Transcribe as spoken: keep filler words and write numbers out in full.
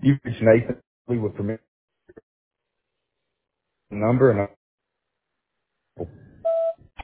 You reach Nathan Lee with permission number and